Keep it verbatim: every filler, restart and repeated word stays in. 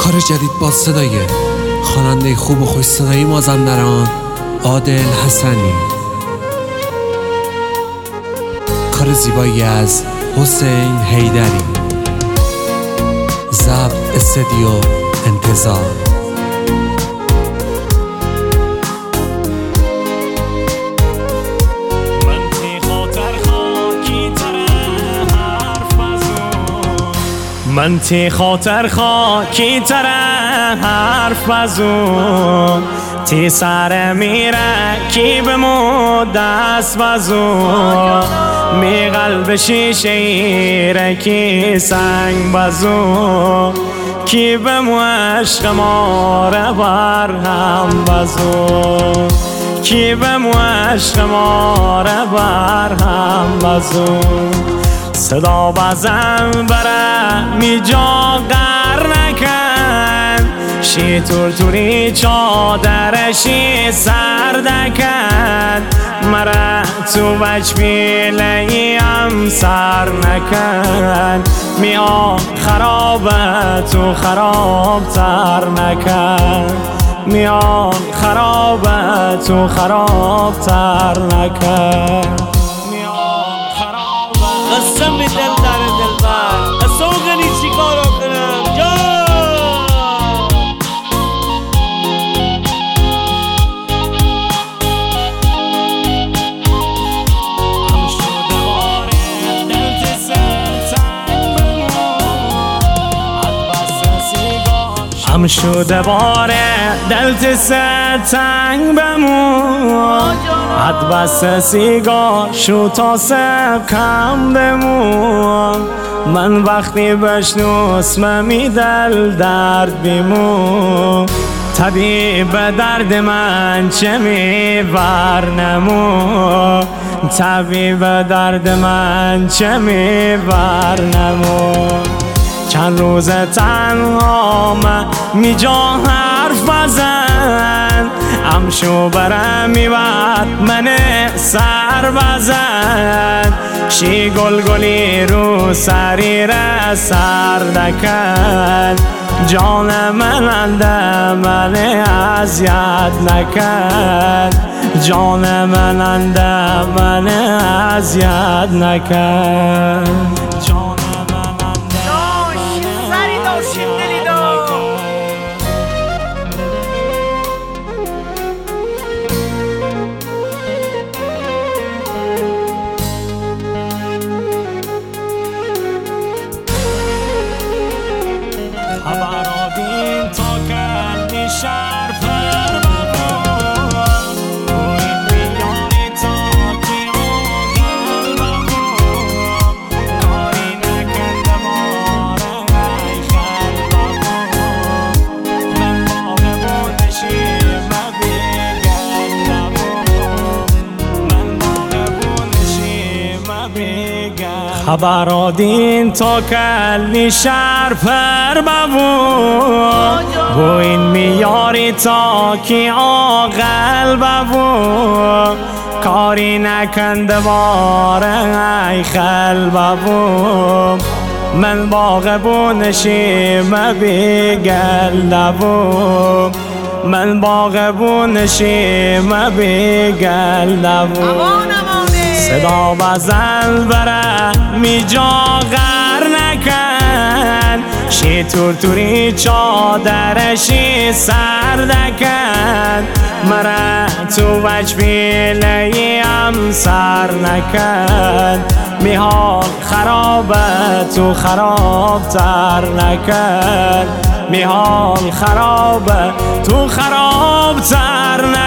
کار جدید با صدای خواننده خوب و خوش صدایی مازندران عادل حسنی، کار زیبایی از حسین حیدری، ضبط استودیو انتظار. من تی خاطر خاکی تره حرف بزون، تی سر میره کی بمو دست بزون، می قلب شیشه ایره کی سنگ بزون، کی بمو عشق ما را بر هم بزون، کی بمو عشق ما را بر هم بزون. صدا بزن بره می جا قر نکن، شی تور توری چادرشی سردکن، مرا تو بچ بیلیم سر نکن، میان خرابه تو خراب تر نکن، میان خرابه تو خراب تر نکن. قسم به دل در دلبر قسم غنی چی کارا کنم جا هم شده باره دلت سه تنگ بمون، حد بس سیگار شو تا سب کم بمون، من وقتی بشنوسم می دل درد بیمون، طبیب درد من چه می برنمون، طبیب درد من چه می برنمون. چند روز تنها من می جا حرف بزن، امشو برم می بد من سر بزن، شی گل گلی رو سری را سر نکن، جان من انده من اذیت نکن، جان من انده من اذیت نکن. خبرادین تا کردی شهر پر ببون، این بیانی تا کی آقل ببون، کاری نکنده باره ای خل ببون، من باقه بودشیم بیگل نبون، من باقه بودشیم بیگل. خبرادین تا کردی شهر پر ببون، بو این میاری تا کی عاقل ببون، کاری نکنده باره ای خل ببون، من باغ بونشیم بیگل نبون، من باغ بونشیم بیگل نبون. صدا بزن بره می جا غر نکن، شی تور توری چادرشی سردکن، مرا تو بچ بیلیم سر نکن، میحال خرابه تو خراب تر نکن، میحال خرابه تو خراب تر نکن.